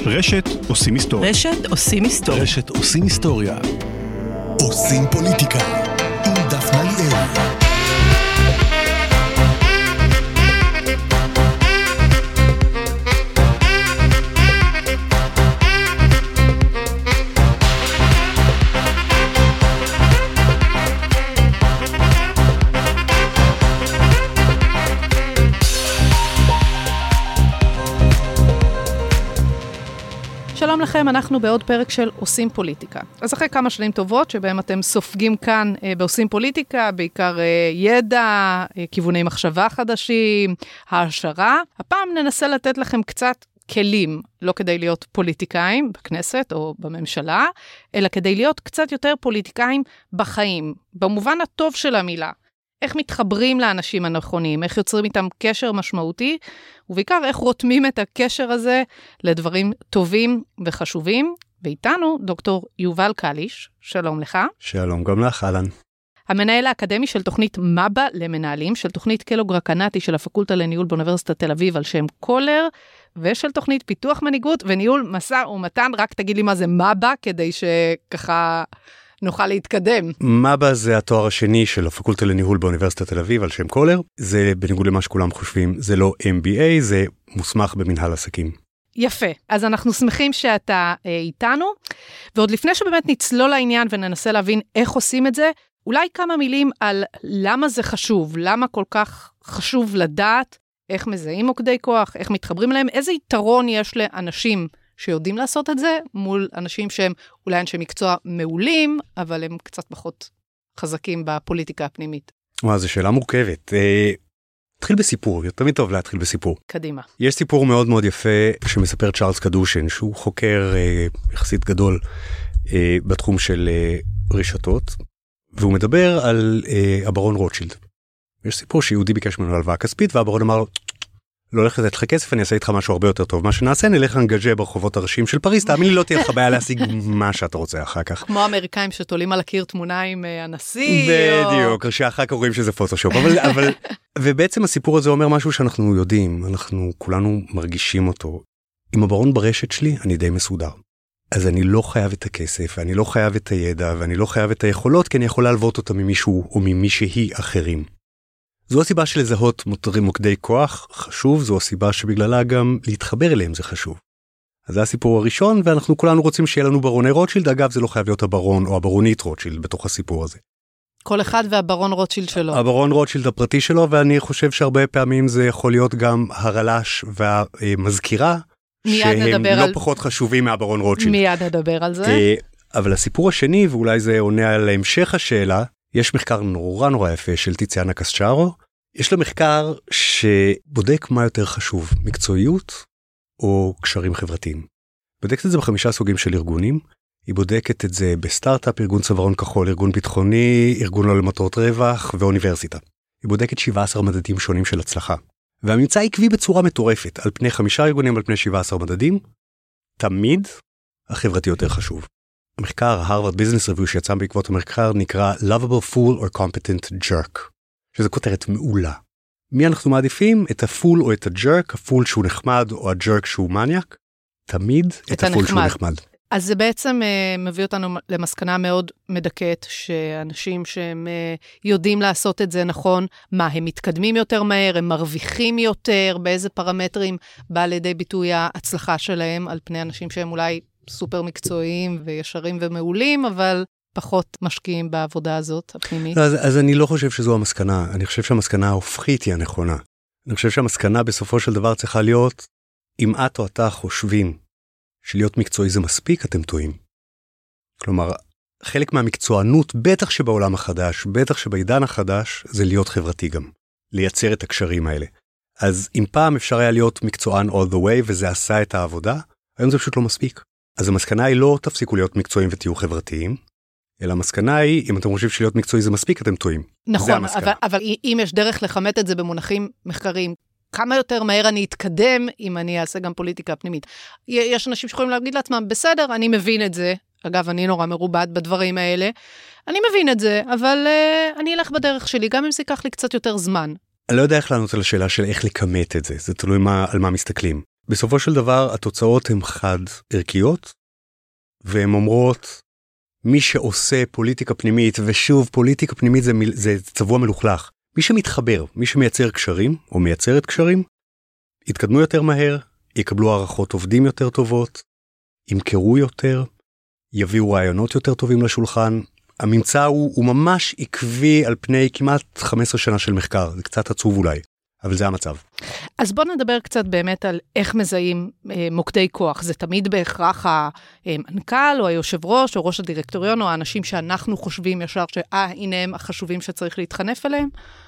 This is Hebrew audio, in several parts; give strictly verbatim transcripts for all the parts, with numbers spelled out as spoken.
רשת עושים היסטוריה. רשת עושים היסטוריה. רשת עושים היסטוריה. עושים פוליטיקה עם דפנה ליאל. שלום לכם, אנחנו בעוד פרק של עושים פוליטיקה. אז אחרי כמה שנים טובות שבהם אתם סופגים כאן אה, בעושים פוליטיקה, בעיקר אה, ידע, אה, כיווני מחשבה חדשים, העשרה, הפעם ננסה לתת לכם קצת כלים, לא כדי להיות פוליטיקאים בכנסת או בממשלה, אלא כדי להיות קצת יותר פוליטיקאים בחיים, במובן הטוב של המילה. איך מתחברים לאנשים הנכונים, איך יוצרים איתם קשר משמעותי, ובעיקר איך רותמים את הקשר הזה לדברים טובים וחשובים. ואיתנו דוקטור יובל קליש, שלום לך. שלום גם לך, אהלן. המנהל האקדמי של תוכנית מב"א למנהלים, של תוכנית קלוג רקנטי של הפקולטה לניהול באוניברסיטת תל אביב על שם קולר, ושל תוכנית פיתוח מנהיגות וניהול משא ומתן. רק תגיד לי מה זה מב"א, כדי שככה נוכל להתקדם. מב"א זה התואר השני של הפקולטה לניהול באוניברסיטת תל אביב על שם קולר. זה בניגוד למה שכולם חושבים, זה לא אם בי איי, זה מוסמך במנהל עסקים. יפה, אז אנחנו שמחים שאתה אה, איתנו, ועוד לפני שבאמת נצלול לעניין וננסה להבין איך עושים את זה, אולי כמה מילים על למה זה חשוב, למה כל כך חשוב לדעת, איך מזהים מוקדי כוח, איך מתחברים להם, איזה יתרון יש לאנשים שיודעים לעשות את זה, מול אנשים שהם אולי אנשי מקצוע מעולים, אבל הם קצת פחות חזקים בפוליטיקה הפנימית. וואו, זו שאלה מורכבת. אה, תתחיל בסיפור, תמיד טוב להתחיל בסיפור. קדימה. יש סיפור מאוד מאוד יפה שמספר צ'ארלס קדושן, שהוא חוקר אה, יחסית גדול אה, בתחום של אה, רשתות, והוא מדבר על אה, הברון רוטשילד. יש סיפור שיהודי ביקש ממנו הלוואה כספית, והברון אמר לו, לא הולך לתת לך כסף, אני אעשה איתך משהו הרבה יותר טוב. מה שנעשה, נלך להנג'ה ברחובות הראשיים של פריז, תאמין לי, לא תהיה לך בעיה להשיג מה שאתה רוצה אחר כך. כמו אמריקאים שתולים על הקיר תמונה עם הנשיא. בדיוק, שאחר כך רואים שזה פוטושופ. אבל, אבל, ובעצם הסיפור הזה אומר משהו שאנחנו יודעים, אנחנו כולנו מרגישים אותו. עם הברון ברשת שלי, אני די מסודר. אז אני לא חייב את הכסף, ואני לא חייב את הידע, ואני לא חייב את היכולות, כי אני יכול להלוות אותה ממישהו או ממישהי אחרים. זו הסיבה של לזהות מוקדי כוח חשוב, זו הסיבה שבגללה גם להתחבר אליהם זה חשוב. אז זה הסיפור הראשון, ואנחנו כולנו רוצים שיהיה לנו ברוני רוטשילד, אגב זה לא חייב להיות הברון או הברונית רוטשילד בתוך הסיפור הזה. כל אחד והברון רוטשילד שלו. הברון רוטשילד הפרטי שלו, ואני חושב שהרבה פעמים זה יכול להיות גם הרל"ש והמזכירה, שהם לא על... פחות חשובים מהברון רוטשילד. מיד נדבר על זה. אבל הסיפור השני, ואולי זה עונה על המשך השאלה, יש מחקר נורא נורא יפה של טיציאנה קסצ'ארו. יש לה מחקר שבודק מה יותר חשוב, מקצועיות או קשרים חברתיים. בודקת את זה בחמישה סוגים של ארגונים. היא בודקת את זה בסטארט-אפ, ארגון צווארון כחול, ארגון ביטחוני, ארגון לא למטרות רווח ואוניברסיטה. היא בודקת שבעה עשר מדדים שונים של הצלחה. והממצא עקבי בצורה מטורפת. על פני חמישה ארגונים, על פני שבעה עשר מדדים, תמיד החברתי יותר חשוב. המחקר, הרווארד ביזנס ריוויו שיצא בעקבות המחקר, נקרא Lovable Fool or Competent Jerk, שזו כותרת מעולה. מי אנחנו מעדיפים? את הפול או את הג'רק, הפול שהוא נחמד או הג'רק שהוא מניאק, תמיד את, את הפול שהוא נחמד. אז זה בעצם uh, מביא אותנו למסקנה מאוד מדכאת, שאנשים שהם uh, יודעים לעשות את זה נכון, מה, הם מתקדמים יותר מהר, הם מרוויחים יותר, באיזה פרמטרים בא לידי ביטוי ההצלחה שלהם, על פני אנשים שהם אולי סופר מקצועיים וישרים ומעולים, אבל פחות משקיעים בעבודה הזאת הפנימית. אז, אז אני לא חושב שזו המסקנה. אני חושב שהמסקנה ההופכית היא הנכונה. אני חושב שהמסקנה בסופו של דבר צריכה להיות, אם את או אתה חושבים שלהיות מקצועי זה מספיק, אתם טועים. כלומר, חלק מהמקצוענות, בטח שבעולם החדש, בטח שבעידן החדש, זה להיות חברתי גם. לייצר את הקשרים האלה. אז אם פעם אפשר היה להיות מקצוען all the way, וזה עשה את העבודה, היום זה פשוט לא מספיק. אז המסקנה היא לא תפסיקו להיות מקצועיים ותהיו חברתיים, אלא המסקנה היא, אם אתם חושבים שלהיות מקצועי זה מספיק, אתם טועים. נכון, אבל, אבל אם יש דרך לחמת את זה במונחים מחקריים, כמה יותר מהר אני אתקדם אם אני אעשה גם פוליטיקה פנימית. יש אנשים שיכולים להגיד לעצמם, בסדר, אני מבין את זה, אגב, אני נורא מרובד בדברים האלה, אני מבין את זה, אבל uh, אני אלך בדרך שלי, גם אם זה ייקח לי קצת יותר זמן. אני לא יודע איך לענות על השאלה של איך לקמת את זה, זה תלוי מה, על מה מסתכלים. בסופו של דבר התוצאות הן חד ערכיות, והן אומרות, מי שעושה פוליטיקה פנימית, ושוב פוליטיקה פנימית זה, זה צבוע מלוכלך, מי שמתחבר, מי שמייצר קשרים, או מייצרת קשרים, יתקדמו יותר מהר, יקבלו הערכות עובדים יותר טובות, ימכרו יותר, יביאו רעיונות יותר טובים לשולחן. הממצא הוא, הוא ממש עקבי על פני כמעט חמש עשרה שנה של מחקר, זה קצת עצוב אולי, אבל זה המצב. אז בוא נדבר קצת באמת על איך מזהים אה, מוקדי כוח. זה תמיד בהכרח המנכ"ל או היושב ראש או ראש הדירקטוריון או האנשים שאנחנו חושבים ישר שאה, הנה הם החשובים שצריך להתחנף אליהם?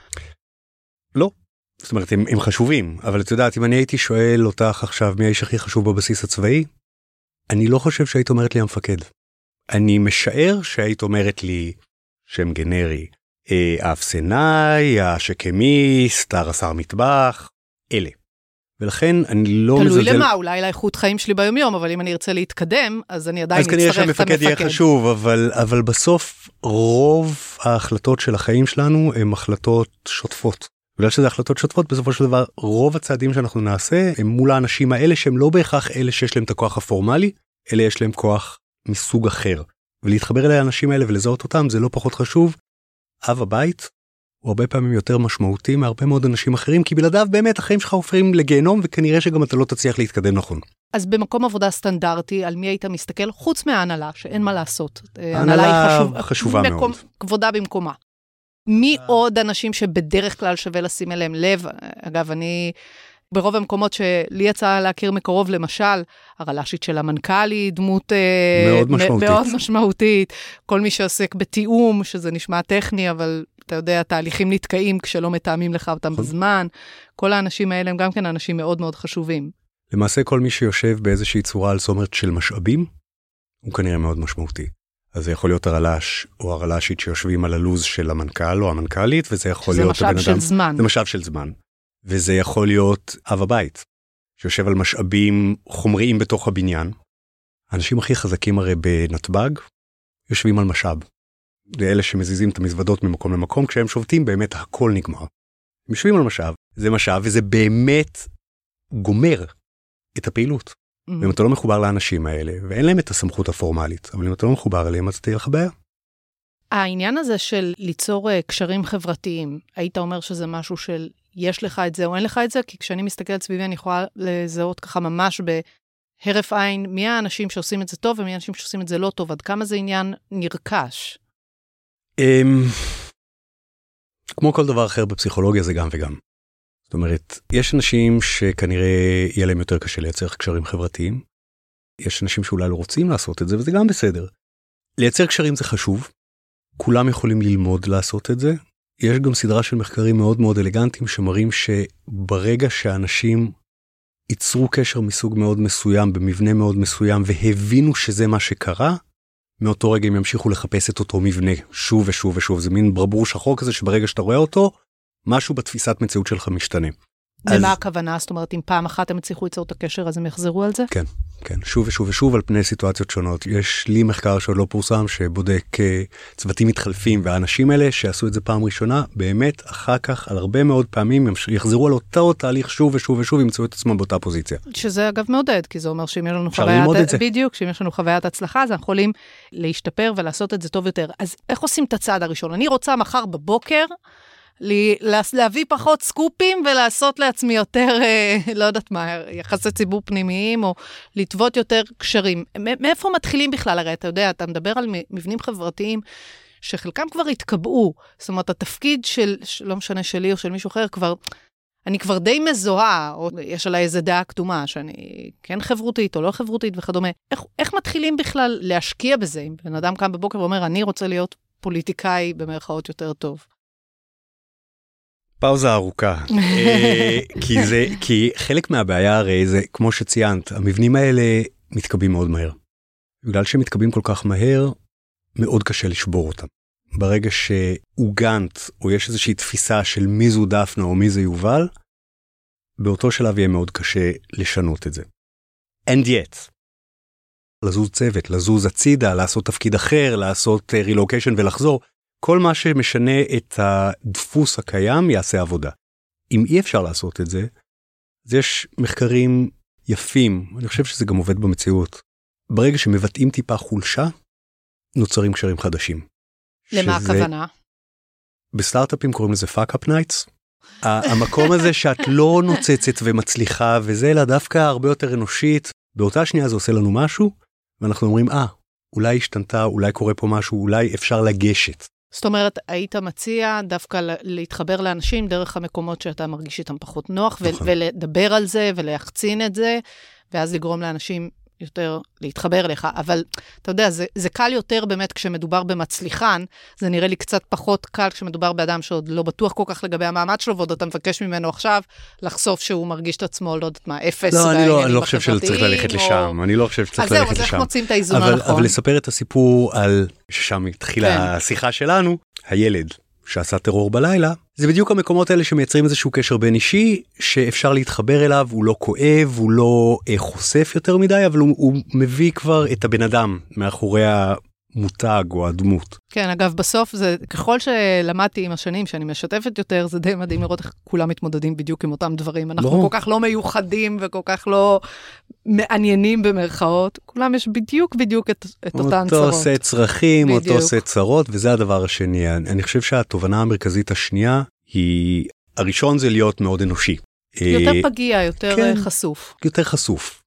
לא. זאת אומרת, הם, הם חשובים, אבל את יודעת, אם אני הייתי שואל אותך עכשיו מי האיש הכי חשוב בבסיס הצבאי, אני לא חושב שהיית אומרת לי המפקד. אני משער שהיית אומרת לי שם גנרי, האפסנאי, השקמיסט, הרס"ר מטבח, אלה. ולכן אני לא תלוי מזלזל... תלוי למה, אולי לאיכות חיים שלי ביום יום, אבל אם אני ארצה להתקדם, אז אני עדיין אצטרך את המפקד. אז כנראה שהמפקד יהיה חשוב, אבל, אבל בסוף רוב ההחלטות של החיים שלנו הן החלטות שוטפות. בגלל שזה החלטות שוטפות, בסופו של דבר רוב הצעדים שאנחנו נעשה הם מול האנשים האלה שהם לא בהכרח אלה שיש להם את הכוח הפורמלי, אלה יש להם כוח מסוג אחר. ולהתחבר אל האנשים האלה ולזהות אותם זה לא פחות חשוב. אב הבית הוא הרבה פעמים יותר משמעותי מהרבה מאוד אנשים אחרים, כי בלעדיו באמת החיים שלך הופכים לגיהנום, וכנראה שגם אתה לא תצליח להתקדם נכון. אז במקום עבודה סטנדרטי, על מי היית מסתכל? חוץ מההנהלה, שאין מה לעשות. ההנהלה חשוב, חשובה מקום, מאוד. כבודה במקומה. מי עוד אנשים שבדרך כלל שווה לשים אליהם לב? אגב, אני... ברוב המקומות שלי יצא להכיר מקרוב, למשל, הרל"שית של המנכ"ל היא דמות מאוד משמעותית. מאוד משמעותית. כל מי שעוסק בתיאום, שזה נשמע טכני, אבל אתה יודע, תהליכים נתקעים כשלא מתאמים לך אותם בזמן. כל האנשים האלה הם גם כן אנשים מאוד מאוד חשובים. למעשה כל מי שיושב באיזושהי צורה על צומת של משאבים, הוא כנראה מאוד משמעותי. אז זה יכול להיות הרל"ש או הרל"שית שיושבים על הלוז של המנכ"ל או המנכ"לית, וזה יכול להיות הבן אדם. זה משאב של זמן. זה משאב של זמן. וזה יכול להיות אב הבית, שיושב על משאבים חומריים בתוך הבניין. האנשים הכי חזקים הרי בנתב"ג, יושבים על משאב. זה אלה שמזיזים את המזוודות ממקום למקום, כשהם שובתים באמת הכל נגמר. הם יושבים על משאב, זה משאב, וזה באמת גומר את הפעילות. Mm-hmm. ואם אתה לא מחובר לאנשים האלה, ואין להם את הסמכות הפורמלית, אבל אם אתה לא מחובר אליהם, אז תהיה לך בעיה. העניין הזה של ליצור קשרים חברתיים, היית אומר שזה משהו של יש לך את זה או אין לך את זה? כי כשאני מסתכלת סביבי, אני יכולה לזהות ככה ממש בהרף עין, מי האנשים שעושים את זה טוב, ומי האנשים שעושים את זה לא טוב, עד כמה זה עניין נרכש? כמו כל דבר אחר בפסיכולוגיה זה גם וגם. זאת אומרת, יש אנשים שכנראה יהיה להם יותר קשה לייצר קשרים חברתיים, יש אנשים שאולי לא רוצים לעשות את זה, וזה גם בסדר. לייצר קשרים זה חשוב, כולם יכולים ללמוד לעשות את זה, יש גם סדרה של מחקרים מאוד מאוד אלגנטיים שמראים שברגע שאנשים ייצרו קשר מסוג מאוד מסוים, במבנה מאוד מסוים, והבינו שזה מה שקרה, מאותו רגע הם ימשיכו לחפש את אותו מבנה שוב ושוב ושוב. זה מין ברבור שחור כזה שברגע שאתה רואה אותו, משהו בתפיסת מציאות שלך משתנה. ומה אז... הכוונה? זאת אומרת, אם פעם אחת הם הצליחו ליצור את הקשר, אז הם יחזרו על זה? כן, כן. שוב ושוב ושוב על פני סיטואציות שונות. יש לי מחקר שעוד לא פורסם, שבודק צוותים מתחלפים, והאנשים האלה שעשו את זה פעם ראשונה, באמת אחר כך, על הרבה מאוד פעמים, הם יחזרו על אותו תהליך שוב ושוב ושוב, ימצאו את עצמם באותה פוזיציה. שזה אגב מעודד, כי זה אומר שאם יש לנו חוויית, בדיוק, שאם יש לנו חוויית הצלחה, אז אנחנו יכולים להשתפר ולעשות את זה טוב יותר. אז איך עושים את הצעד הראשון? אני רוצה מחר בבוקר להביא פחות סקופים ולעשות לעצמי יותר, לא יודעת מה, יחסי ציבור פנימיים, או לטוות יותר קשרים. מאיפה מתחילים בכלל? הרי אתה יודע, אתה מדבר על מבנים חברתיים שחלקם כבר התקבעו. זאת אומרת, התפקיד של, לא משנה שלי או של מישהו אחר, כבר, אני כבר די מזוהה, או יש עליי איזו דעה קדומה, שאני כן חברותית או לא חברותית וכדומה. איך, איך מתחילים בכלל להשקיע בזה? אם בן אדם קם בבוקר ואומר, אני רוצה להיות פוליטיקאי במרכאות יותר טוב. פאוזה ארוכה, כי זה, כי חלק מהבעיה הרי זה, כמו שציינת, המבנים האלה מתקבים מאוד מהר. בגלל שהם מתקבים כל כך מהר, מאוד קשה לשבור אותם. ברגע שהוגנת, או יש איזושהי תפיסה של מי זו דפנה או מי זה יובל, באותו שלב יהיה מאוד קשה לשנות את זה. And yet, לזוז צוות, לזוז הצידה, לעשות תפקיד אחר, לעשות רילוקיישן ולחזור, כל מה שמשנה את הדפוס הקיים יעשה עבודה. אם אי אפשר לעשות את זה, אז יש מחקרים יפים, אני חושב שזה גם עובד במציאות. ברגע שמבטאים טיפה חולשה, נוצרים קשרים חדשים. למה שזה... הכוונה? בסטארט-אפים קוראים לזה fuck-up nights. המקום הזה שאת לא נוצצת ומצליחה, וזה אלא דווקא הרבה יותר אנושית, באותה שנייה זה עושה לנו משהו, ואנחנו אומרים, אה, אולי השתנתה, אולי קורה פה משהו, אולי אפשר לגשת. זאת אומרת, היית מציע דווקא להתחבר לאנשים דרך המקומות שאתה מרגיש איתם פחות נוח, נכון. ולדבר על זה ולהחצין את זה, ואז לגרום לאנשים יותר להתחבר אליך. אבל אתה יודע, זה, זה קל יותר באמת כשמדובר במצליחן, זה נראה לי קצת פחות קל כשמדובר באדם שעוד לא בטוח כל כך לגבי המעמד שלו, ועוד אתה מבקש ממנו עכשיו לחשוף שהוא מרגיש את עצמו, לא יודעת מה, אפס. לא, אני לא, אני לא חושב שצריך ללכת או... לשם, אני לא חושב שצריך ללכת לשם. אז זהו, אז איך מוצאים את האיזון אבל, הנכון? אבל לספר את הסיפור על, ששם התחילה כן. השיחה שלנו, הילד שעשה טרור בלילה, זה בדיוק המקומות האלה שמייצרים איזשהו קשר בין אישי, שאפשר להתחבר אליו, הוא לא כואב, הוא לא אה, חושף יותר מדי, אבל הוא, הוא מביא כבר את הבן אדם מאחורי המותג או הדמות. כן, אגב, בסוף זה, ככל שלמדתי עם השנים שאני משתפת יותר, זה די מדהים לראות איך כולם מתמודדים בדיוק עם אותם דברים. אנחנו לא. כל כך לא מיוחדים וכל כך לא מעניינים במרכאות. כולם יש בדיוק בדיוק את, את אותן צרות. אותו עושה צרכים, בדיוק. אותו עושה צרות, וזה הדבר השני. אני, אני חושב שהתובנה המרכזית השנייה היא, הראשון זה להיות מאוד אנושי. יותר פגיע, יותר כן, חשוף. יותר חשוף.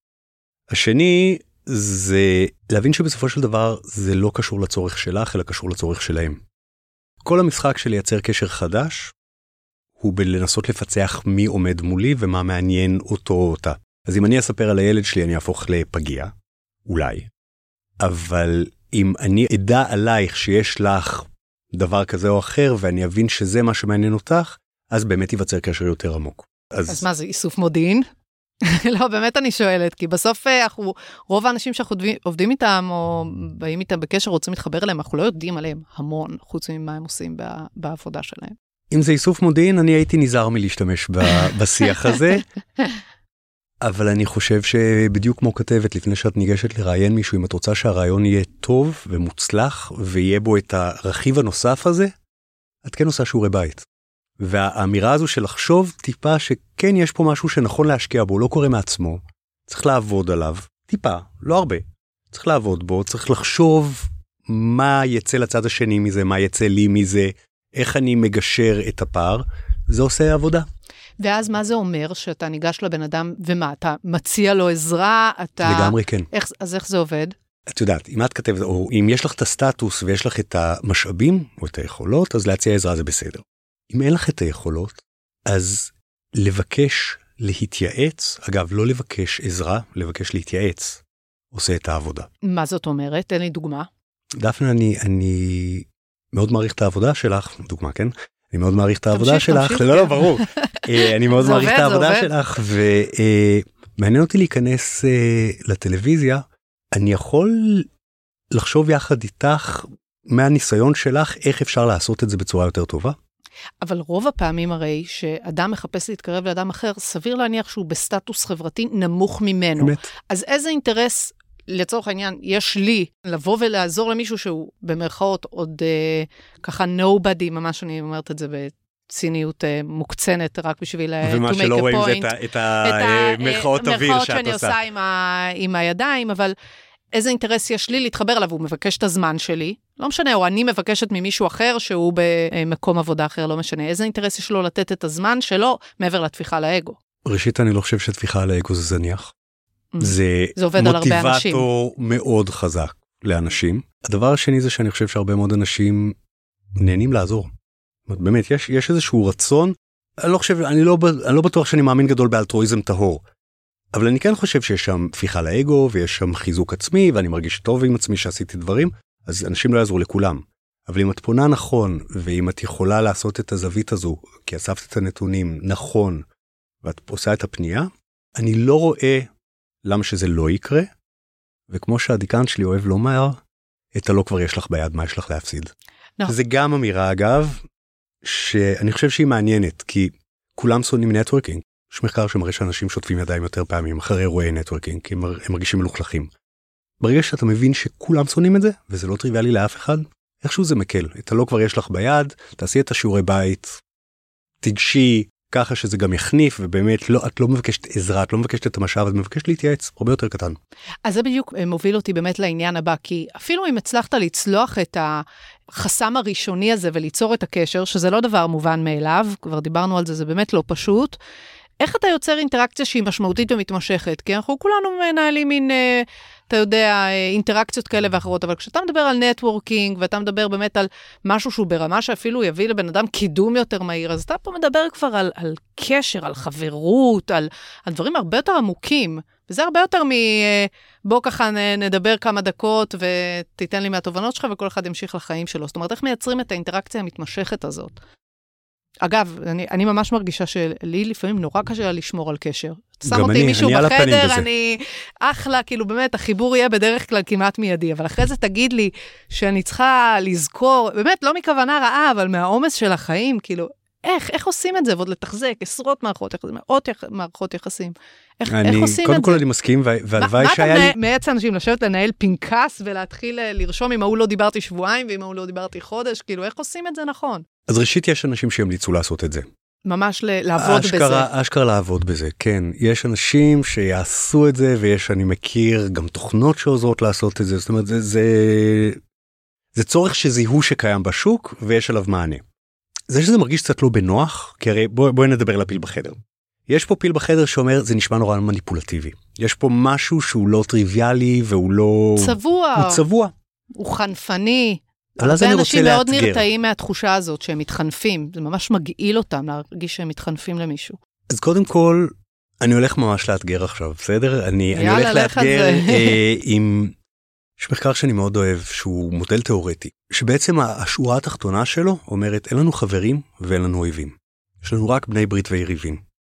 השני זה להבין שבסופו של דבר זה לא קשור לצורך שלך, אלא קשור לצורך שלהם. כל המשחק של לייצר קשר חדש, הוא בלנסות לפצח מי עומד מולי ומה מעניין אותו או אותה. אז אם אני אספר על הילד שלי, אני אהפוך לפגיע, אולי. אבל אם אני אדע עלייך שיש לך דבר כזה או אחר, ואני אבין שזה מה שמעניין אותך, אז באמת ייווצר קשר יותר עמוק. אז, אז מה זה, איסוף מודיעין? לא, באמת אני שואלת, כי בסוף אנחנו, רוב האנשים שאנחנו עובדים איתם, או באים איתם בקשר, רוצים להתחבר אליהם, אנחנו לא יודעים עליהם המון, חוץ ממה הם עושים בעבודה שלהם. אם זה איסוף מודיעין, אני הייתי נזהר מלהשתמש בשיח הזה, אבל אני חושב שבדיוק כמו כתבת, לפני שאת ניגשת לראיין מישהו, אם את רוצה שהרעיון יהיה טוב ומוצלח, ויהיה בו את הרכיב הנוסף הזה, את כן עושה שיעורי בית. והאמירה הזו של לחשוב טיפה שכן יש פה משהו שנכון להשקיע בו, לא קורה מעצמו, צריך לעבוד עליו, טיפה, לא הרבה. צריך לעבוד בו, צריך לחשוב מה יצא לצד השני מזה, מה יצא לי מזה, איך אני מגשר את הפער, זה עושה עבודה. ואז מה זה אומר שאתה ניגש לבן אדם, ומה, אתה מציע לו עזרה, אתה... לגמרי כן. איך, אז איך זה עובד? את יודעת, אם את כתבת, או אם יש לך את הסטטוס ויש לך את המשאבים או את היכולות, אז להציע עזרה זה בסדר. אם אין לך את היכולות, אז לבקש להתייעץ, אגב, לא לבקש עזרה, לבקש להתייעץ, עושה את העבודה. מה זאת אומרת? תן לי דוגמה. דפנה, אני, אני מאוד מעריך את העבודה שלך, דוגמה, כן? אני מאוד מעריך את העבודה שלך, לא, לא, ברור. אני מאוד מעריך את העבודה שלך, ומעניין אותי להיכנס לטלוויזיה, אני יכול לחשוב יחד איתך, מהניסיון שלך, איך אפשר לעשות את זה בצורה יותר טובה? אבל רוב הפעמים הרי שאדם מחפש להתקרב לאדם אחר, סביר להניח שהוא בסטטוס חברתי נמוך ממנו. באמת. אז איזה אינטרס, לצורך העניין, יש לי לבוא ולעזור למישהו שהוא במרכאות עוד אה, ככה nobody, ממש אני אומרת את זה בציניות אה, מוקצנת, רק בשביל to make a point. ומה שלא רואים זה את המרכאות אוויר שאת שאני עושה עם, ה, עם הידיים, אבל איזה אינטרס יש לי להתחבר אליו, הוא מבקש את הזמן שלי, לא משנה, או אני מבקשת ממישהו אחר שהוא במקום עבודה אחר, לא משנה. איזה אינטרס יש לו לתת את הזמן שלו מעבר לתפיחה לאגו? ראשית, אני לא חושב שתפיחה לאגו זה זניח. Mm. זה, זה עובד על הרבה אנשים. מוטיבטור מאוד חזק לאנשים. הדבר השני זה שאני חושב שהרבה מאוד אנשים נהנים לעזור. באמת, יש, יש איזשהו רצון, אני לא חושב, אני לא, אני לא בטוח שאני מאמין גדול באלטרואיזם טהור. אבל אני כן חושב שיש שם תפיחה לאגו, ויש שם חיזוק עצמי, ואני מרגיש טוב עם עצמי שעשיתי דברים, אז אנשים לא יעזרו לכולם. אבל אם את פונה נכון, ואם את יכולה לעשות את הזווית הזו, כי אספת את הנתונים נכון, ואת עושה את הפנייה, אני לא רואה למה שזה לא יקרה, וכמו שהדיקן שלי אוהב לומר, את הלא כבר יש לך ביד, מה יש לך להפסיד. No. זה גם אמירה, אגב, שאני חושב שהיא מעניינת, כי כולם שונאים נטוורקינג. יש מחקר שמראה שאנשים שוטפים ידיים יותר פעמים אחרי אירועי נטוורקינג, כי הם, הם מרגישים מלוכלכים. ברגע שאתה מבין שכולם שונאים את זה, וזה לא טריוויאלי לאף אחד, איכשהו זה מקל. את הלא כבר יש לך ביד, תעשי את השיעורי בית, תגשי, ככה שזה גם יחניף, ובאמת לא, את לא מבקשת עזרה, את לא מבקשת את המשאב, את מבקשת להתייעץ, הרבה יותר קטן. אז זה בדיוק מוביל אותי באמת לעניין הבא, כי אפילו אם הצלחת לצלוח את החסם הראשוני הזה וליצור את הקשר, שזה לא דבר מובן מאליו, כבר דיברנו על זה, זה באמת לא פשוט, איך אתה יוצר אינטראקציה שהיא משמעותית ומתמשכת? כי אנחנו כולנו מנהלים מין, אתה יודע, אינטראקציות כאלה ואחרות, אבל כשאתה מדבר על נטוורקינג, ואתה מדבר באמת על משהו שהוא ברמה שאפילו יביא לבן אדם קידום יותר מהיר, אז אתה פה מדבר כבר על, על קשר, על חברות, על, על דברים הרבה יותר עמוקים, וזה הרבה יותר מ... בוא ככה נדבר כמה דקות, ותיתן לי מהתובנות שלך, וכל אחד ימשיך לחיים שלו. זאת אומרת, איך מייצרים את האינטראקציה המתמשכת הזאת? אגב, אני, אני ממש מרגישה שלי לפעמים נורא קשה לשמור על קשר. שם אותי אני, מישהו אני בחדר, אני אחלה, כאילו באמת, החיבור יהיה בדרך כלל כמעט מיידי, אבל אחרי זה תגיד לי שאני צריכה לזכור, באמת לא מכוונה רעה, אבל מהעומס של החיים, כאילו, איך, איך עושים את זה? ועוד לתחזק עשרות מערכות יחסים, מאות יח, מערכות יחסים. איך, אני, איך עושים קודם את כל זה? אני מסכים, והלוואי מה, שהיה מה לי... אתה מייעץ אנשים לשבת לנהל פנקס, ולהתחיל לרשום אם ההוא לא דיברתי שבועיים, ואם ההוא לא דיברתי חודש, כאילו, איך עושים את זה נכון? אז ראשית יש אנשים שימליצו לעשות את זה. ממש לעבוד אשכרה, בזה. אשכרה לעבוד בזה, כן. יש אנשים שיעשו את זה, ויש, אני מכיר, גם תוכנות שעוזרות לעשות את זה. זאת אומרת, זה, זה, זה צורך שזיהו שקיים בשוק, ויש עליו מענה. זה שזה מרגיש קצת לא בנוח, כי הרי בואי בוא נדבר לפיל בחדר. יש פה פיל בחדר שאומר, זה נשמע נורא מניפולטיבי. יש פה משהו שהוא לא טריוויאלי, והוא לא... צבוע. הוא צבוע. הוא חנפני. אבל אז אני רוצה לאתגר. אנשים מאוד נרתעים מהתחושה הזאת שהם מתחנפים. זה ממש מגעיל אותם להרגיש שהם מתחנפים למישהו. אז קודם כל, אני הולך ממש לאתגר עכשיו, בסדר? אני, אני הולך לאתגר אה, עם... יש מחקר שאני מאוד אוהב, שהוא מודל תיאורטי, שבעצם השורה התחתונה שלו אומרת, אין לנו חברים ואין לנו אויבים. יש לנו רק בני ברית ויריבים.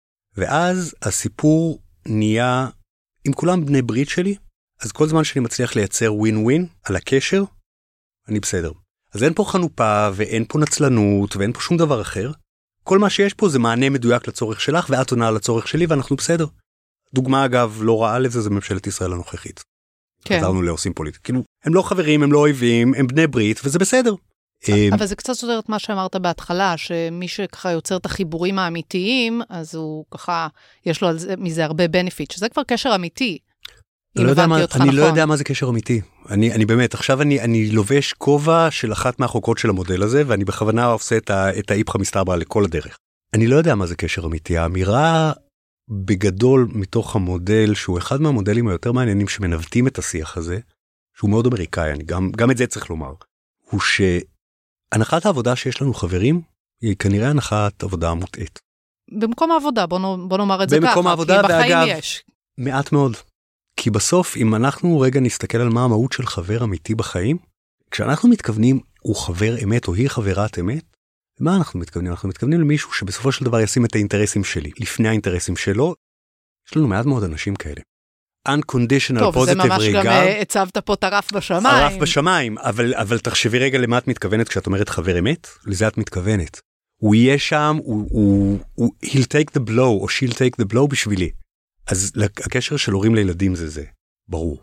ואז הסיפור נהיה, אם כולם בני ברית שלי, אז כל זמן שאני מצליח לייצר ווין ווין על הקשר, אני בסדר. אז אין פה חנופה, ואין פה נצלנות, ואין פה שום דבר אחר. כל מה שיש פה זה מענה מדויק לצורך שלך, ואת עונה לצורך שלי, ואנחנו בסדר. דוגמה אגב לא רעה לזה, זה ממשלת ישראל הנוכחית. כן. חזרנו לעושים פוליטית. כאילו, הם לא חברים, הם לא אויבים, הם בני ברית, וזה בסדר. אבל זה קצת סותר את מה שאמרת בהתחלה, שמי שככה יוצר את החיבורים האמיתיים, אז הוא ככה, יש לו על זה, מזה הרבה בנפיט, שזה כבר קשר אמיתי. אני לא יודע מה, אני לא יודע מה זה קשר אמיתי. אני, אני באמת, עכשיו אני, אני לובש כובע של אחת מהחוקות של המודל הזה, ואני בכוונה עושה את, ה, את האיפכא מסתברא לכל הדרך. אני לא יודע מה זה קשר אמיתי. האמירה בגדול מתוך המודל, שהוא אחד מהמודלים היותר מעניינים שמנווטים את השיח הזה, שהוא מאוד אמריקאי, אני גם, גם את זה צריך לומר, הוא שהנחת העבודה שיש לנו חברים, היא כנראה הנחת עבודה מוטעית. במקום העבודה, בוא, בוא נאמר את זה ככה, במקום העבודה, כי בחיים ואגב, יש. מעט מאוד. כי בסוף, אם אנחנו רגע נסתכל על מה המהות של חבר אמיתי בחיים, כשאנחנו מתכוונים, הוא חבר אמת או היא חברת אמת, מה אנחנו מתכוונים? אנחנו מתכוונים למישהו שבסופו של דבר ישים את האינטרסים שלי, לפני האינטרסים שלו. יש לנו מעט מאוד אנשים כאלה. Unconditional טוב, positive regard. טוב, זה ממש גם הצבת פה את הרף בשמיים. הרף בשמיים, אבל, אבל תחשבי רגע למה את מתכוונת כשאת אומרת חבר אמת, לזה את מתכוונת. הוא יהיה שם, הוא, הוא, הוא, he'll take the blow, או she'll take the blow בשבילי. אז הקשר של הורים לילדים זה זה, ברור.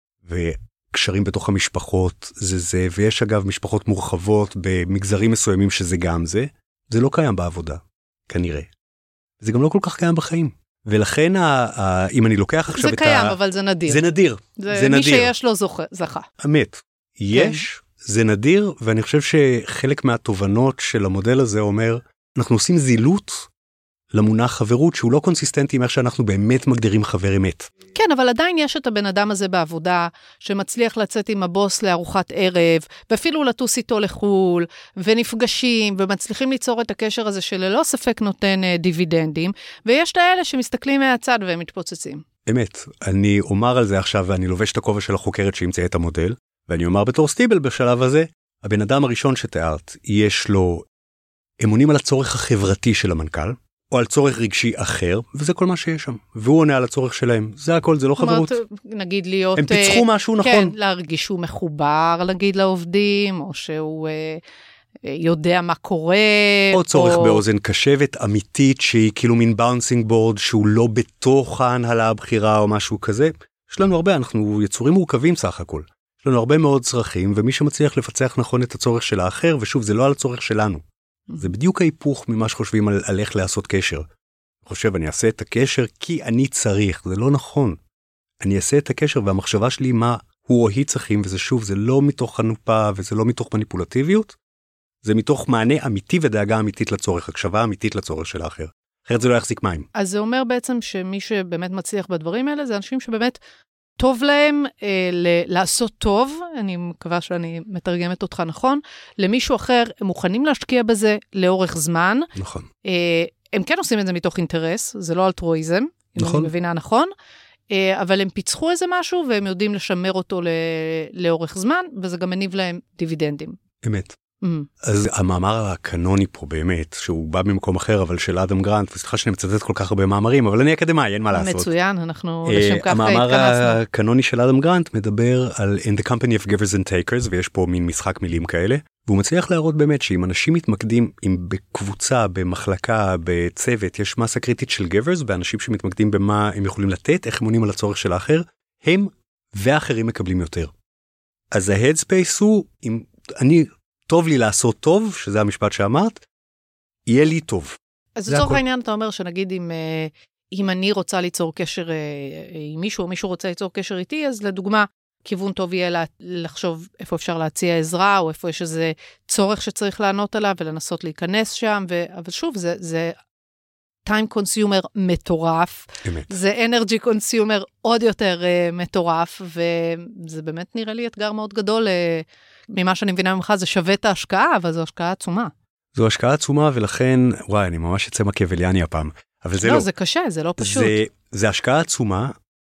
וקשרים בתוך המשפחות זה זה, ויש אגב משפחות מורחבות במגזרים מסוימים שזה גם זה, זה לא קיים בעבודה, כנראה. זה גם לא כל כך קיים בחיים. ולכן, ה, ה, אם אני לוקח עכשיו את ה... זה קיים, אבל זה נדיר. זה נדיר, זה, זה מי נדיר. שיש לו זוכה, זכה. אמת. יש, כן. זה נדיר, ואני חושב שחלק מהתובנות של המודל הזה אומר, אנחנו עושים זילות למונח חברות, שהוא לא קונסיסטנטי עם איך שאנחנו באמת מגדירים חבר אמת. כן, אבל עדיין יש את הבן אדם הזה בעבודה, שמצליח לצאת עם הבוס לארוחת ערב, ואפילו לטוס איתו לחול, ונפגשים, ומצליחים ליצור את הקשר הזה שללא ספק נותן דיבידנדים, ויש את האלה שמסתכלים מהצד והם מתפוצצים. אמת, אני אומר על זה עכשיו, ואני לובש את הכובע של החוקרת שימצא את המודל, ואני אומר בתור סטיבל בשלב הזה, הבן אדם הראשון שתיארת, יש לו אמונים על הצורך החברתי של המנכ"ל, או על צורך רגשי אחר, וזה כל מה שיש שם. והוא עונה על הצורך שלהם. זה הכל, זה לא חברות. נגיד להיות... הם פיצחו משהו נכון. כן, להרגיש שהוא מחובר, נגיד, לעובדים, או שהוא אה, יודע מה קורה. או צורך או... באוזן קשבת אמיתית, שהיא כאילו מין באונסינג בורד, שהוא לא בתוך ההנהלה הבחירה או משהו כזה. יש לנו הרבה, אנחנו יצורים מורכבים סך הכל. יש לנו הרבה מאוד צרכים, ומי שמצליח לפצח נכון את הצורך של האחר, ושוב, זה לא על הצורך שלנו. זה בדיוק ההיפוך ממה שחושבים על, על איך לעשות קשר. אני חושב, אני אעשה את הקשר כי אני צריך, זה לא נכון. אני אעשה את הקשר והמחשבה שלי מה הוא או היא צריכים, וזה שוב, זה לא מתוך חנופה וזה לא מתוך מניפולטיביות, זה מתוך מענה אמיתי ודאגה אמיתית לצורך, הקשבה אמיתית לצורך של האחר. אחרת זה לא יחזיק מים. אז זה אומר בעצם שמי שבאמת מצליח בדברים האלה, זה אנשים שבאמת טוב להם אה, ל- לעשות טוב, אני מקווה שאני מתרגמת אותך נכון, למישהו אחר, הם מוכנים להשקיע בזה לאורך זמן. נכון. אה, הם כן עושים את זה מתוך אינטרס, זה לא אלטרואיזם, אם נכון. אני מבינה נכון, אה, אבל הם פיצחו איזה משהו, והם יודעים לשמר אותו ל- לאורך זמן, וזה גם מניב להם דיבידנדים. אמת. אז המאמר הקנוני פה באמת, שהוא בא במקום אחר, אבל של אדם גרנט, וסליחה שאני מצטט כל כך הרבה מאמרים, אבל אני אקדמאי, אין מה לעשות. מצוין, אנחנו לשם כך התכנסנו. המאמר הקנוני של אדם גרנט מדבר על In the Company of Givers and Takers, ויש פה מין משחק מילים כאלה, והוא מצליח להראות באמת שאם אנשים מתמקדים, אם בקבוצה, במחלקה, בצוות, יש מסה קריטית של givers, באנשים שמתמקדים במה הם יכולים לתת, איך הם עונים על הצורך של האחר, הם והאחרים מקבלים יותר. אז ה-headspace הוא, אם אני... טוב לי לעשות טוב, שזה המשפט שאמרת, יהיה לי טוב. אז לצורך העניין אתה אומר שנגיד אם, אם אני רוצה ליצור קשר עם מישהו, או מישהו רוצה ליצור קשר איתי, אז לדוגמה, כיוון טוב יהיה לה, לחשוב איפה אפשר להציע עזרה, או איפה יש איזה צורך שצריך לענות עליו, ולנסות להיכנס שם, ו... אבל שוב, זה, זה time consumer מטורף, אמת. זה energy consumer עוד יותר uh, מטורף, וזה באמת נראה לי אתגר מאוד גדול, uh, ממה שאני מבינה ממך, זה שווה את ההשקעה, אבל זו השקעה עצומה. זו השקעה עצומה, ולכן, וואי, אני ממש אצא מקיאווליאני הפעם, אבל זה לא. לא, זה קשה, זה לא פשוט. זה, זה השקעה עצומה,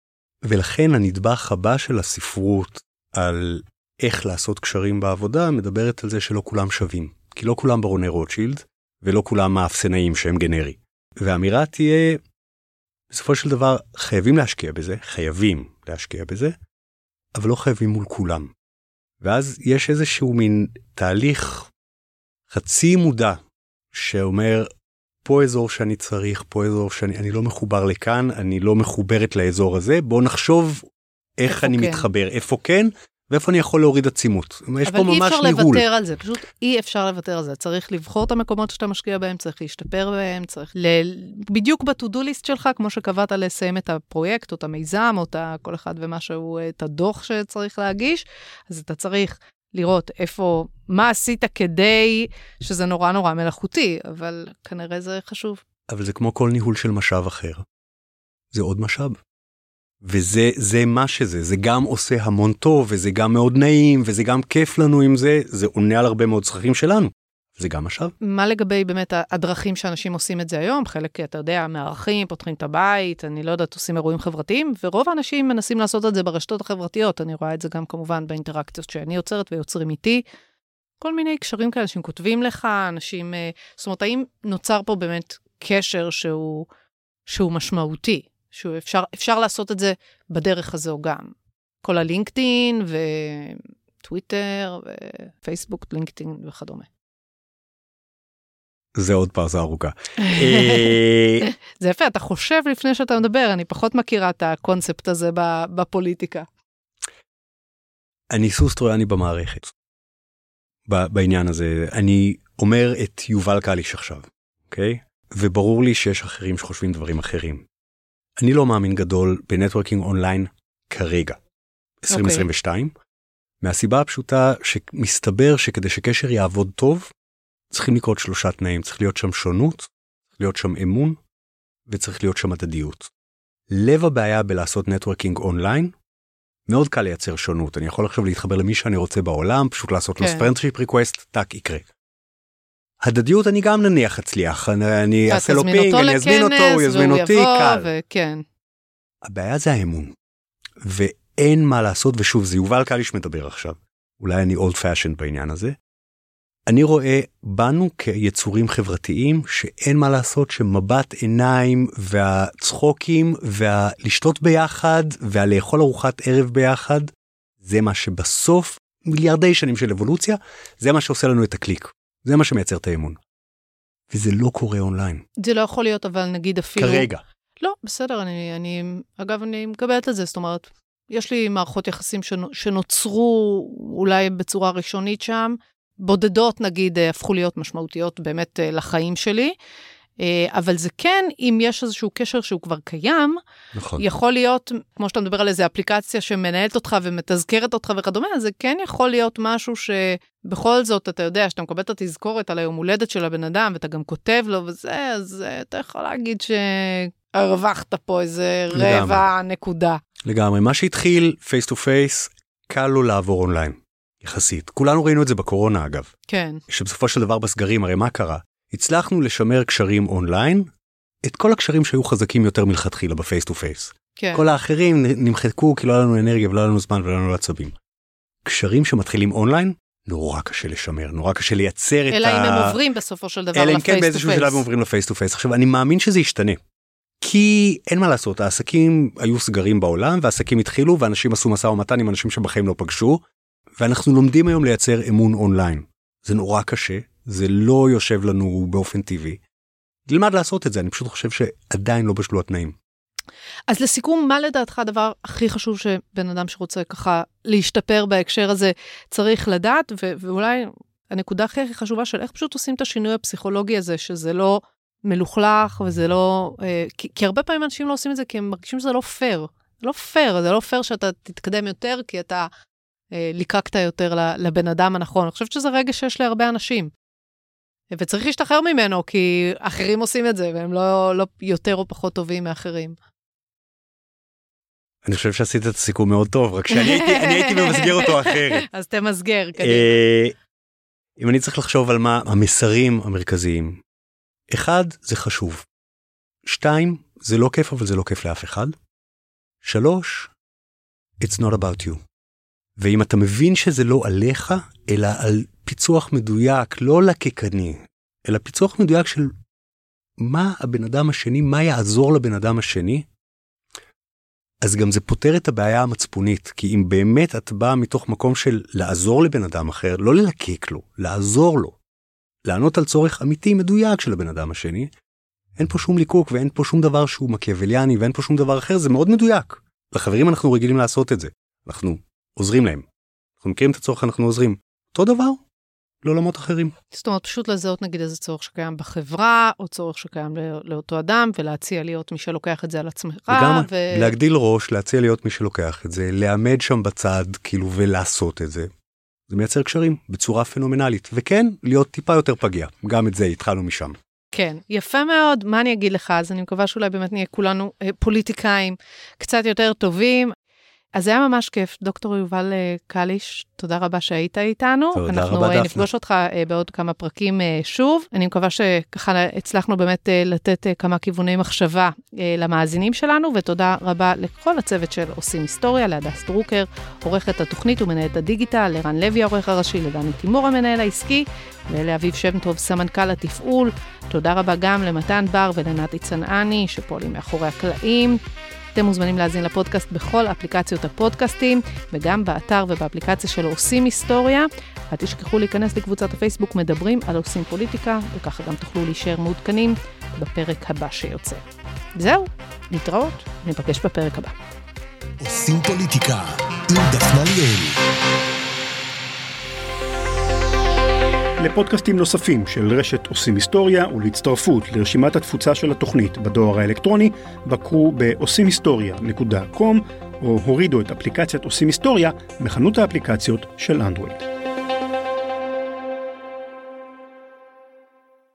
ולכן הנדבך הבא של הספרות על איך לעשות קשרים בעבודה, מדברת על זה שלא כולם שווים. כי לא כולם ברוני רוטשילד, ולא כולם מאפסנאים שהם גנרי. והאמירה תהיה, בסופו של דבר, חייבים להשקיע בזה, חייבים להשקיע בזה, אבל לא חייבים מול כולם. ואז יש איזשהו מין תהליך חצי מודע, שאומר, פה אזור שאני צריך, פה אזור שאני, אני לא מחובר לכאן, אני לא מחוברת לאזור הזה, בוא נחשוב איך אני כן. מתחבר, איפה כן, ואיפה אני יכול להוריד עצימות. יש פה ממש ניהול. אבל אי אפשר לוותר על זה, פשוט אי אפשר לוותר על זה. צריך לבחור את המקומות שאתה משקיע בהם, צריך להשתפר בהם, צריך ל... בדיוק בטודו ליסט שלך, כמו שקבעת לסיים את הפרויקט, או את המיזם, או את כל אחד ומה שהוא, את הדוח שצריך להגיש, אז אתה צריך לראות איפה, מה עשית כדי שזה נורא נורא מלאכותי, אבל כנראה זה חשוב. אבל זה כמו כל ניהול של משאב אחר. זה עוד משאב. וזה זה מה שזה, זה גם עושה המון טוב, וזה גם מאוד נעים, וזה גם כיף לנו עם זה, זה עונה על הרבה מאוד צרכים שלנו. זה גם משאב. מה לגבי באמת הדרכים שאנשים עושים את זה היום? חלק, אתה יודע, מארחים, פותחים את הבית, אני לא יודעת, עושים אירועים חברתיים, ורוב האנשים מנסים לעשות את זה ברשתות החברתיות, אני רואה את זה גם כמובן באינטראקציות שאני יוצרת ויוצרים איתי, כל מיני קשרים כאלה, אנשים כותבים לך, אנשים, זאת אומרת, האם נוצר פה באמת קשר שהוא, שהוא משמעותי? שאפשר אפשר לעשות את זה בדרך הזו גם. כל הלינקדאין וטוויטר ופייסבוק, לינקדאין וכדומה. זה עוד פרזה ארוכה. זה יפה, אתה חושב לפני שאתה מדבר, אני פחות מכירה את הקונספט הזה בפוליטיקה. אני סוס טרויאני במערכת. בעניין הזה, אני אומר את יובל קליש עכשיו, אוקיי? וברור לי שיש אחרים שחושבים דברים אחרים. אני לא מאמין גדול בנטוורקינג אונליין כרגע, עשרים עשרים ושתיים, okay. מהסיבה הפשוטה שמסתבר שכדי שקשר יעבוד טוב, צריכים לקרות שלושה תנאים, צריך להיות שם שונות, צריך להיות שם אמון, וצריך להיות שם הדדיות. לב הבעיה בלעשות נטוורקינג אונליין, מאוד קל לייצר שונות, אני יכול עכשיו להתחבר למי שאני רוצה בעולם, פשוט לעשות לו friendship request, טק, יקרה. הדדיות אני גם נניח אצליח, אני אעשה לו פינג, אני אזמין אותו, הוא יזמין אותי, קל. וכן. הבעיה זה האמון, ואין מה לעשות, ושוב, זה יובל קליש מדבר עכשיו, אולי אני old fashioned בעניין הזה, אני רואה בנו כיצורים חברתיים, שאין מה לעשות שמבט עיניים, והצחוקים, והלשתות ביחד, והלאכול ארוחת ערב ביחד, זה מה שבסוף, מיליארדי שנים של אבולוציה, זה מה שעושה לנו את הקליק. זה מה שמייצר את האמון. וזה לא קורה אונליין. זה לא יכול להיות, אבל נגיד אפילו... כרגע. לא, בסדר, אני, אני, אגב, אני מקבלת את זה, זאת אומרת, יש לי מערכות יחסים שנוצרו אולי בצורה ראשונית שם, בודדות, נגיד, הפכו להיות משמעותיות באמת לחיים שלי, אבל זה כן, אם יש איזשהו קשר שהוא כבר קיים, נכון. יכול להיות, כמו שאתה מדבר על איזו אפליקציה שמנהלת אותך ומתזכרת אותך וכדומה, זה כן יכול להיות משהו שבכל זאת, אתה יודע, שאתה מקבל את התזכורת על היום הולדת של הבן אדם, ואתה גם כותב לו וזה, אז אתה יכול להגיד שהרווחת פה איזה רבע נקודה. לגמרי, מה שהתחיל פייס טו פייס, קל לו לעבור אונליין, יחסית. כולנו ראינו את זה בקורונה, אגב. כן. שבסופו של דבר בסגרים, הרי מה קרה? הצלחנו לשמר קשרים אונליין, את כל הקשרים שהיו חזקים יותר מלכתחילה בפייס טו פייס. כן. כל האחרים נמחקו כי לא היה לנו אנרגיה ולא היה לנו זמן ולא היה לנו עצבים. קשרים שמתחילים אונליין, נורא קשה לשמר, נורא קשה לייצר את ה... אלא אם הם עוברים בסופו של דבר לפייס טו פייס. אלא אם כן באיזשהו שלב הם עוברים לפייס טו פייס. עכשיו, אני מאמין שזה ישתנה. כי אין מה לעשות, העסקים היו סגרים בעולם, והעסקים התחילו, ואנשים עשו מסע ומתן עם אנשים שבחיים לא פגשו, ואנחנו לומדים היום לייצר אמון אונליין. זה נורא קשה, זה לא יושב לנו באופן טבעי. נלמד לעשות את זה, אני פשוט חושב שעדיין לא בשלו התנאים. אז לסיכום, מה לדעתך הדבר הכי חשוב שבן אדם שרוצה ככה להשתפר בהקשר הזה צריך לדעת, ו- ואולי הנקודה הכי הכי חשובה של איך פשוט עושים את השינוי הפסיכולוגי הזה, שזה לא מלוכלך וזה לא... אה, כי, כי הרבה פעמים אנשים לא עושים את זה כי הם מרגישים שזה לא פייר. זה לא פייר, זה לא פייר שאתה תתקדם יותר כי אתה אה, ליקקת יותר לבן אדם הנכון. אני חושבת שזה רגע שיש להרבה אנשים. וצריך להשתחרר ממנו, כי אחרים עושים את זה, והם לא, לא יותר או פחות טובים מאחרים. אני חושב שעשית את הסיכום מאוד טוב, רק שאני הייתי, אני הייתי ממסגר אותו אחרת. אז תמסגר, קדימה. אם אני צריך לחשוב על מה המסרים המרכזיים. אחד, זה חשוב. שתיים, זה לא כיף, אבל זה לא כיף לאף אחד. שלוש, it's not about you. ואם אתה מבין שזה לא עליך, אלא על פיצוח מדויק, לא לקקני, אלא פיצוח מדויק של מה הבן אדם השני, מה יעזור לבן אדם השני, אז גם זה פותר את הבעיה המצפונית, כי אם באמת את באה מתוך מקום של לעזור לבן אדם אחר, לא ללקק לו, לעזור לו, לענות על צורך אמיתי מדויק של הבן אדם השני, אין פה שום ליקוק ואין פה שום דבר שהוא מקיאווליאני ואין פה שום דבר אחר, זה מאוד מדויק. לחברים אנחנו רגילים לעשות את זה, אנחנו עוזרים להם. אנחנו מכירים את הצורך, אנחנו עוזרים. אותו דבר, לעולמות אחרים. זאת אומרת, פשוט לזהות נגיד איזה צורך שקיים בחברה, או צורך שקיים לאותו אדם, ולהציע להיות מי שלוקח את זה על עצמך. לגמרי, ו... להגדיל ראש, להציע להיות מי שלוקח את זה, לעמד שם בצד, כאילו, ולעשות את זה. זה מייצר קשרים בצורה פנומנלית. וכן, להיות טיפה יותר פגיע. גם את זה התחלנו משם. כן, יפה מאוד. מה אני אגיד לך? אז אני מקווה שאולי באמת נהיה כולנו פוליטיקאים קצת יותר טובים. אז זה היה ממש כיף. דוקטור יובל קליש, תודה רבה שהיית איתנו. תודה אנחנו רבה, דפנה. נפגוש אותך בעוד כמה פרקים שוב. אני מקווה שככה הצלחנו באמת לתת כמה כיווני מחשבה למאזינים שלנו, ותודה רבה לכל הצוות של עושים היסטוריה, להדס דרוקר, עורכת התוכנית ומנהלת הדיגיטל, לרן לוי העורך הראשי, לדני תימור המנהל העסקי, ולאביב שם טוב סמנכ"ל התפעול. תודה רבה גם למתן בר ולנתי צנעני שפועלים מאחורי הקלעים. אתם מוזמנים להזין לפודקאסט בכל אפליקציות הפודקאסטים, וגם באתר ובאפליקציה של עושים היסטוריה. אל תשכחו להיכנס לקבוצת הפייסבוק מדברים על עושים פוליטיקה, וככה גם תוכלו להישאר מעודכנים בפרק הבא שיוצא. זהו, להתראות, ניפגש בפרק הבא. עושים פוליטיקה עם דפנה ליאל. לפודקאסטים נוספים של רשת עושים היסטוריה ולהצטרפות לרשימת התפוצה של התוכנית בדואר האלקטרוני, בקרו ב-עושים היסטוריה נקודה קום או הורידו את אפליקציית עושים היסטוריה בחנות האפליקציות של אנדרואיד.